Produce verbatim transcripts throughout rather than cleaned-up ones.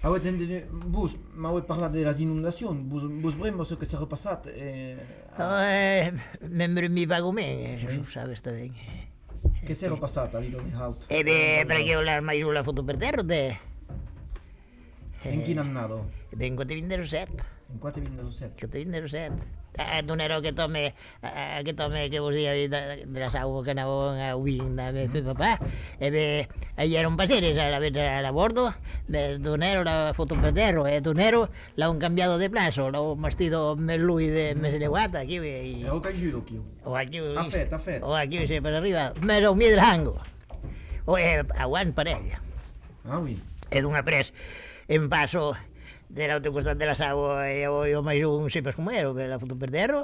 Avui entendido, vos m'avui parlat de les inundacions, vos, vos brembo ce que s'ha repassat. Eh, a... Eh, membro mi vagamente, Oui. eso sabes tamén. Che s'ha repassat a Lido di Haut? E beh, perché ho la mai la foto per terra te. In chi annato? Vengo di vindere set. In quattro ventisette. Che di vindere set. Eh, non ero che tome, eh, che tome che vuol dire della saua che andavo a Wien, da mio papà. E beh, ieri un pasere la vedo a bordo, me donero la foto per terra e donero l'ho cambiato di plazo, l'ho mastito me lui de mese de guata aquí e E ho caggiuto chi? o aquí A fet, a fet. o aquí se per arriba, me lo mi drango. O eh, aguant parella. Ah, oui. E d'un après em passo de l'altre costat de la saua e jo, jo mai un sempre com ero, la foto per terra,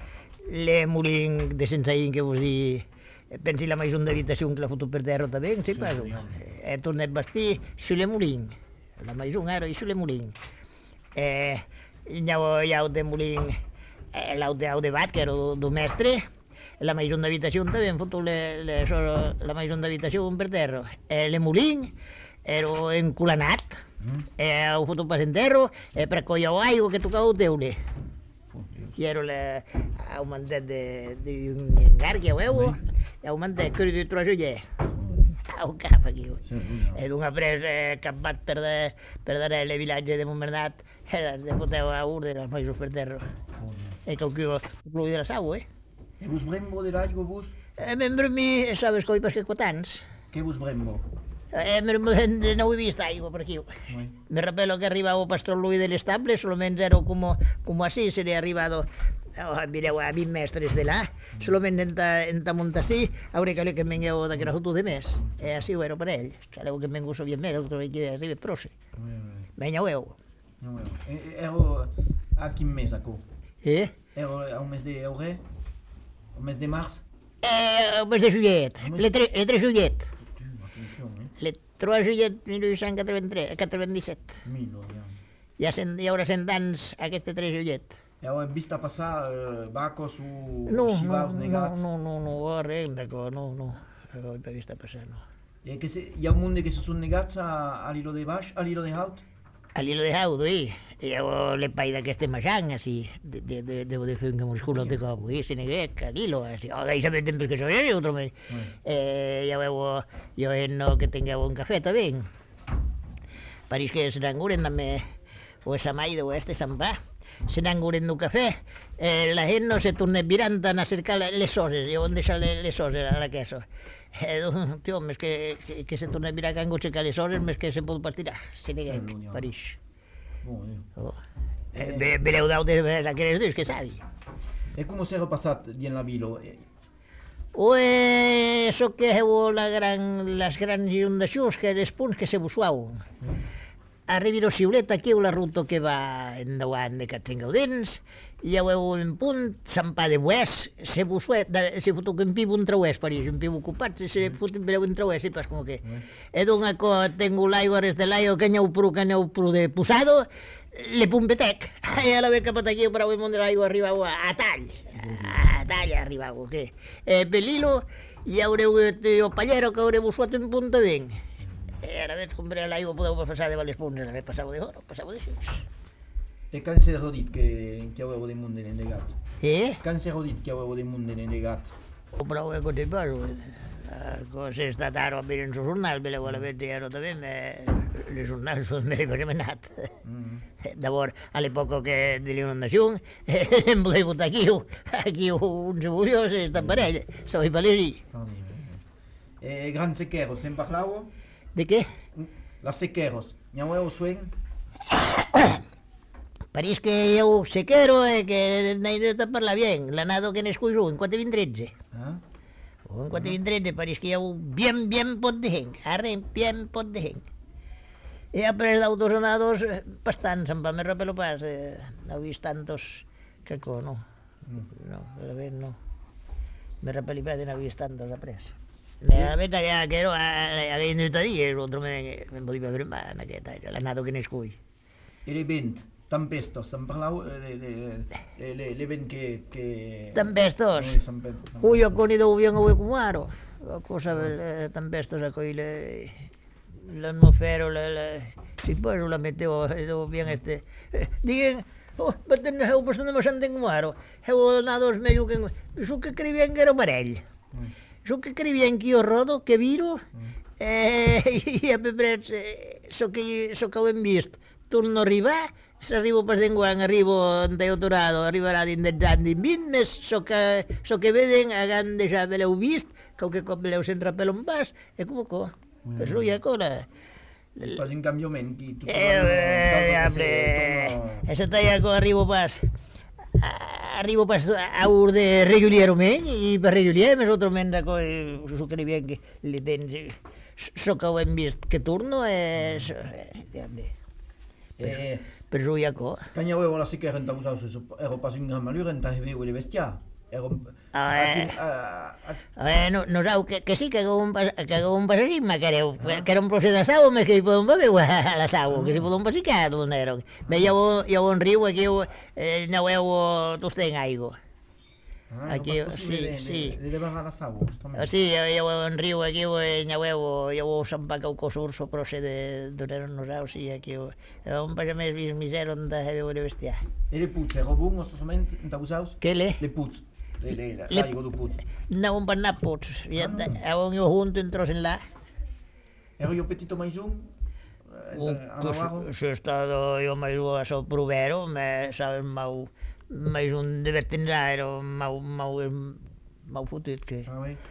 le mulin de sensaïn que vos di, pensi la mai d'habitació que la foto per terra també, sí, passo. E tornet vestir sulle mulin, la mai era i sulle mulin. E nhau jau de mulin, l'au de au de bat, que era do mestre, la mai d'habitació també, em foto le, le, la mai d'habitació per terra. E le mulin, ero enculanat, Mm. e ho fatto un pasenterro e per cogliere l'aigua che toccava il teule. I ero le, a un mandet di un engar che avevo e a un mandet che di tre gioielli. A un capo aquí. E d'un après eh, capbat per, de, per dare le villaggi di Montbernat e le potevo a urde del paese per terra. E che ho plui della saua, eh. E vos brembo dell'aigua vos? E membro mi, sabes coi perché cotans? Che vos brembo? Eh, non ho visto aigua per aquí. Oui. Me rappello che arrivavo Pastor Lui delle stable, solamente ero come, come así, se ne è arrivato, oh, direu, a vint mestres de là, solamente en ta, en ta Montasí, avrei calé que vengueu de Grahutu de més, e así ho ero per ell. Caleu que vengu so bien més, otro que arriba prose. Oui, oui. Venga, ho heu. No, no. E, ero a quin mes acò? Eh? Ero a un mes de aurè? Un mes de març? Eh, mes de juillet, le, tre, le tres juillet. Atenció, eh? Le tres juillet mil vuit-cents quaranta-disset. Milo, ja. Ja cent, hi haurà cent anys aquest tres juillet. E ho vista passar uh, bacos o No, xivaus no, negats? no, no, no, no, res, d'acord, no, no, ho he vist passar, no. E che se, hi ha un munt que se són negats a, a l'ilo de baix, a l'ilo de haut? A l'ilo de Haudo, eh? Io le pai da queste macianne, sì, de, de, de, devo de fare un muscolo di capo, eh, se ne vecca, a l'ilo, eh, sì, oh, dai, sapete perché so io, altro me. Eh, io avevo, io no che tengo un caffè, también. Paris che se n'anguren da me, o esa mai de oeste se'n va, se n'anguren d'un cafè, eh, la gent no se torna virant a cercar les soses, i on deixar les, les soses a la queso. Eh, tio, més que, que, que se torna a mirar que han cercat les soses, més que se pot partir, se ne gec, París. Bon, eh. Oh. Eh, ve, veleu dau de aquelles dius, que sabi. E come si era passat dien la vilo? E, O eh, so que heu la gran, les grans inundacions, que els punts que se bussuau. Arribi lo Xiulet, aquí heu la ruta que va endavant de Catringaudens, i heu un punt, Sant Pa de Buès, se bussuet, se fotu que en pivo un trauès, París, en pivo ocupat, se fotu veleu un trauès, i pas com que. E d'un aco tengo l'aigua res de l'aigua, que n'heu pro, que n'heu pro de posado, le pumpetec. E a la vez cap aquí, però avui de l'aigua arribau a, a tall, a tall arribau, que. E per l'hilo, i haureu el pallero que haureu bussuat un punt de vent. E ara veig com l'aigua podeu passar de les punts, ara passau de oro, passau de xus. e can si era dit che, che avevo dei mondi negat? Eh? Can si era dit che avevo dei mondi negat? Però è così bello, cosa è stata a roba in sul giornale, ve la vuole vedere també, le giornali sono mai permenate. D'abord, all'epoca che dell'inondazione, non volevo da chi, chi un civulioso e sta parella, sono i palesi. E gran sequeros, sen parlavo? Di che? Las sequeros, ne avevo suen? París que io sequero e che n'hai detto parla bien, l'ha nato che ne scuso in quattro ventitré. Ah? In quattro ventitré parís que io bien, bien pot de gent, arre bien pot de gent. E après d'autosonados, bastants, em va més rapelo pas, eh, no he vist tantos que co, no. No, verament no. Me rappeli pas de no he vist tantos après. La verità è che ero a venuto lì e l'altro me ne poteva fermare, in aquesta, l'ha nato che ne scui. E le vent, tempestos, se'n parlavo de, de, de, de, le vent che... che... Tempestos? Oui, tempestos. Ui, ho conito bien avui com aro. Cosa, eh, tempestos a coi le... l'atmosfera, la, la, si poso la meteo, edo bien este. Eh, Diguen, oh, baten heu pas no me senten guaro. Heu donado os medio que, so que cribien que era parell. Mm. So que cribien que io rodo, que viro, Mm. eh, i a peprets, eh, so que, so que ho hem vist. Torno a arribar, s'arribo pas d'enguany, arribo en Teotorado, arribarà dins dels anys din vint, més so que, so que veden, hagan deixat, l'heu vist, qualque cop l'heu centrat per un pas, e com co, Mm. eso ja cola. Pas un cambiament i tu Eh, hombre, esa talla co arribo pas, arribo pas a ur de regulierment, i per regulier, més otro menda co, so que bien que li tens, so que ho hem vist, que turno, és, eh, Eh, per so ja co. Caña huevo la siquera en tabusaus, ero pas un gran malur en tahiveu i bestiar. Ero... Ah, eh, no, no sabeu que, que sí, que hagueu un, pas, que hagueu un passarisme, que ereu, Ah. que era un procés de sau, més que hi podem beber a la sau, que si podem pasicar, d'on eren. Bé, ja ho, ja ho en riu, aquí eh, aneu tosteng aigua. Ah, Aquí, no pas possible sí, de, sí. de, de bajar las aguas también. Ah, sí, ja, ja ho en riu, aquí ho aneu, ja ho sampa que ho cosurso, però sé de d'on eren no sabeu, sí, aquí ho... Un pas més vist misero on de heu de bestiar. E le putz, ero bun, ostosament, en tabusaus? Què le? Le putz. Le, le, la, Le- laigo du putz. No, un pas napots, ja, Ah. ho jo junto en tros en la. Ero yo petito maizún, Oh, a pues, Navarro. si he estado yo más a ser provero, me sabes mau mais un divertinario, mau mau mau fotit que. A ver.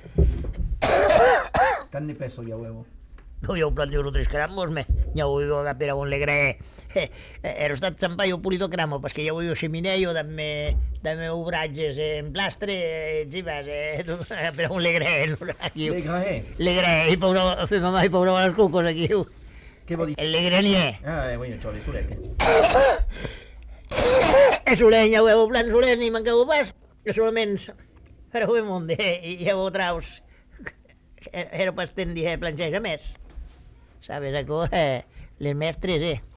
Can de peso ya huevo. No, jo planteo los tres cramos, me ja ho jo agapera un legre. Eh, ero estat sampaio pulito cramo, perquè ja ho jo semineo damme damme obratges en plastre, eh, si vas, eh, agapera un legre, aquí. Le graé. Legre, i pobre, fe mamà, i pobre les cucos aquí. Che vuol dire? El legrenier. Ah, eh, voglio, c'ho le surecche. E solenya, ho heu plan solent i mancau pas, que solament fareu un munt i ja ho traus. Era pas tendi a planxejar més. Sabes, acó, eh, les mestres, eh.